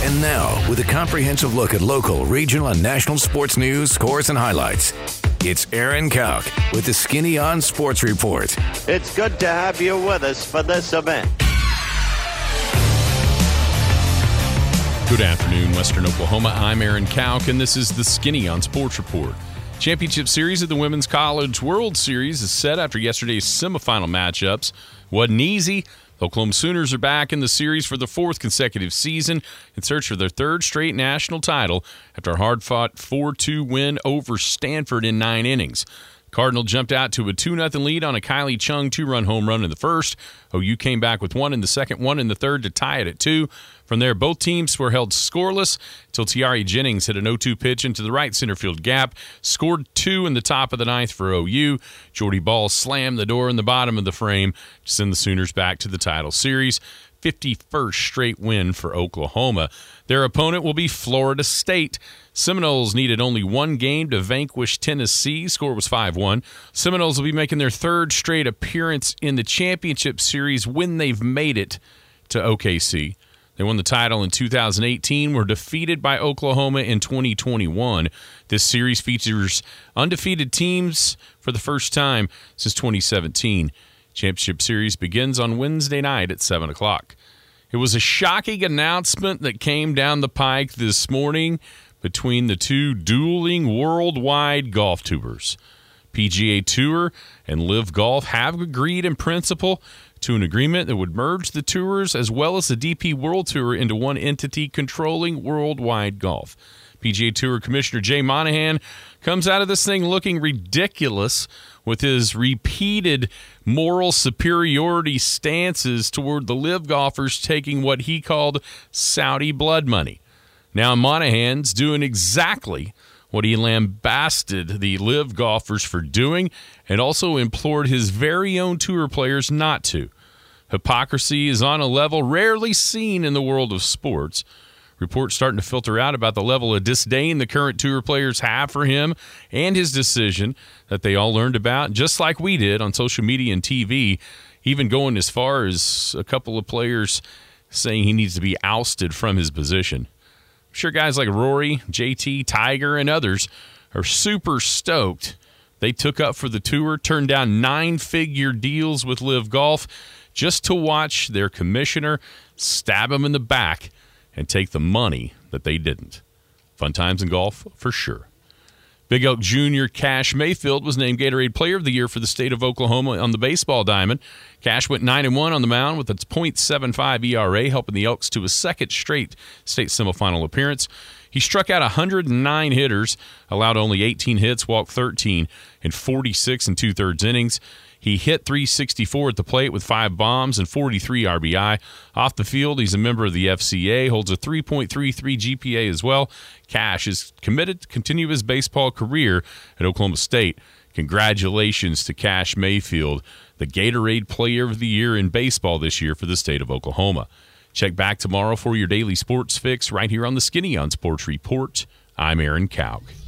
And now, with a comprehensive look at local, regional, and national sports news, scores, and highlights, it's Aaron Kauk with the Skinny on Sports Report. It's good to have you with us for this event. Good afternoon, Western Oklahoma. I'm Aaron Kauk, and this is the Skinny on Sports Report. Championship Series of the Women's College World Series is set after yesterday's semifinal matchups. Wasn't easy. The Oklahoma Sooners are back in the series for the fourth consecutive season in search for their third straight national title after a hard-fought 4-2 win over Stanford in 9 innings. Cardinal jumped out to a 2-0 lead on a Kylie Chung 2-run home run in the first. OU came back with 1 in the second, 1 in the third to tie it at 2. From there, both teams were held scoreless until Tiari Jennings hit an 0-2 pitch into the right center field gap, scored 2 in the top of the ninth for OU. Jordy Ball slammed the door in the bottom of the frame to send the Sooners back to the title series. 51st straight win for Oklahoma. Their opponent will be Florida State. Seminoles needed only one game to vanquish Tennessee. Score was 5-1. Seminoles will be making their third straight appearance in the championship series when they've made it to OKC. They won the title in 2018, were defeated by Oklahoma in 2021. This series features undefeated teams for the first time since 2017. Championship Series begins on Wednesday night at 7 o'clock. It was a shocking announcement that came down the pike this morning between the two dueling worldwide golf tours. PGA Tour and LIV Golf have agreed in principle to an agreement that would merge the tours as well as the DP World Tour into one entity controlling worldwide golf. PGA Tour Commissioner Jay Monahan comes out of this thing looking ridiculous with his repeated moral superiority stances toward the LIV golfers taking what he called Saudi blood money. Now Monahan's doing exactly what he lambasted the LIV golfers for doing and also implored his very own tour players not to. Hypocrisy is on a level rarely seen in the world of sports. Reports starting to filter out about the level of disdain the current tour players have for him and his decision that they all learned about, just like we did on social media and TV, even going as far as a couple of players saying he needs to be ousted from his position. I'm sure guys like Rory, JT, Tiger, and others are super stoked. They took up for the tour, turned down 9-figure deals with LIV Golf just to watch their commissioner stab him in the back and take the money that they didn't. Fun times in golf, for sure. Big Elk Jr. Cash Mayfield was named Gatorade Player of the Year for the state of Oklahoma on the baseball diamond. Cash went 9-1 on the mound with its .75 ERA, helping the Elks to a second straight state semifinal appearance. He struck out 109 hitters, allowed only 18 hits, walked 13 in 46 and 2/3 innings. He hit .364 at the plate with 5 bombs and 43 RBI. Off the field, he's a member of the FCA, holds a 3.33 GPA as well. Cash is committed to continue his baseball career at Oklahoma State. Congratulations to Cash Mayfield, the Gatorade Player of the Year in baseball this year for the state of Oklahoma. Check back tomorrow for your daily sports fix right here on the Skinny on Sports Report. I'm Aaron Kauk.